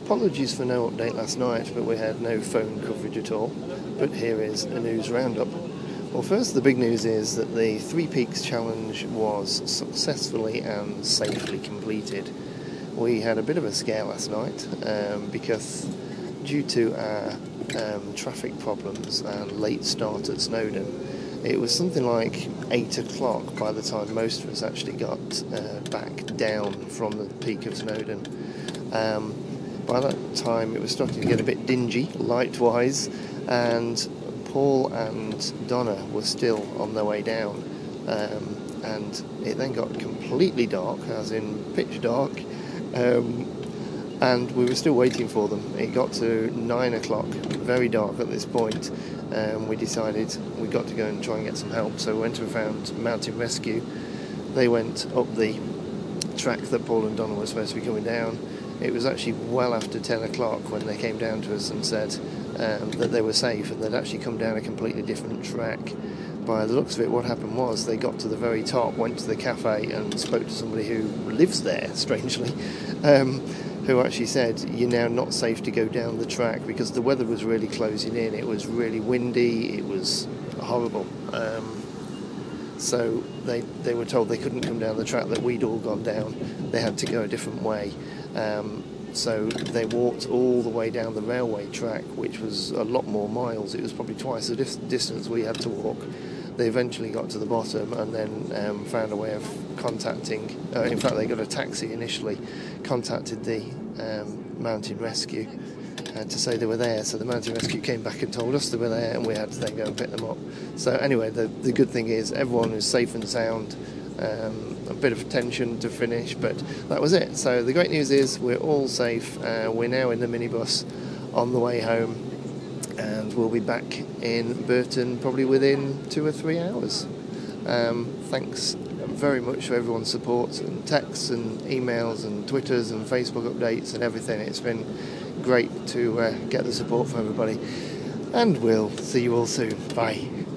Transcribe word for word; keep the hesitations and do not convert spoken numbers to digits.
apologies for no update last night, but we had no phone coverage at all. But here is a news roundup. Well, first, the big news is that the Three Peaks Challenge was successfully and safely completed. We had a bit of a scare last night um, because due to our um, traffic problems and late start at Snowdon, it was something like eight o'clock by the time most of us actually got uh, back down from the peak of Snowdon. Um, by that time, it was starting to get a bit dingy, light-wise, and Paul and Donna were still on their way down, um, and it then got completely dark, as in pitch dark, um, and we were still waiting for them. It got to nine o'clock, very dark at this point, and we decided we got to go and try and get some help, so we went and found Mountain Rescue. They went up the track that Paul and Donna were supposed to be coming down. It was actually well after ten o'clock when they came down to us and said um, that they were safe and they'd actually come down a completely different track. By the looks of it, what happened was they got to the very top, went to the cafe and spoke to somebody who lives there, strangely, um, who actually said, you're now not safe to go down the track because the weather was really closing in. It was really windy. It was horrible. Um, so they, they were told they couldn't come down the track that we'd all gone down. They had to go a different way. Um, so they walked all the way down the railway track, which was a lot more miles. It was probably twice the dis- distance we had to walk. They eventually got to the bottom and then um, found a way of contacting, uh, in fact they got a taxi initially, contacted the um, Mountain Rescue uh, to say they were there. So the Mountain Rescue came back and told us they were there, and we had to then go and pick them up. So anyway, the, the good thing is everyone is safe and sound. Um, a bit of tension to finish, but that was it. So the great news is we're all safe. Uh, we're now in the minibus on the way home, and we'll be back in Burton probably within two or three hours. Um, thanks very much for everyone's support and texts and emails and Twitters and Facebook updates and everything. It's been great to uh, get the support from everybody, and we'll see you all soon. Bye.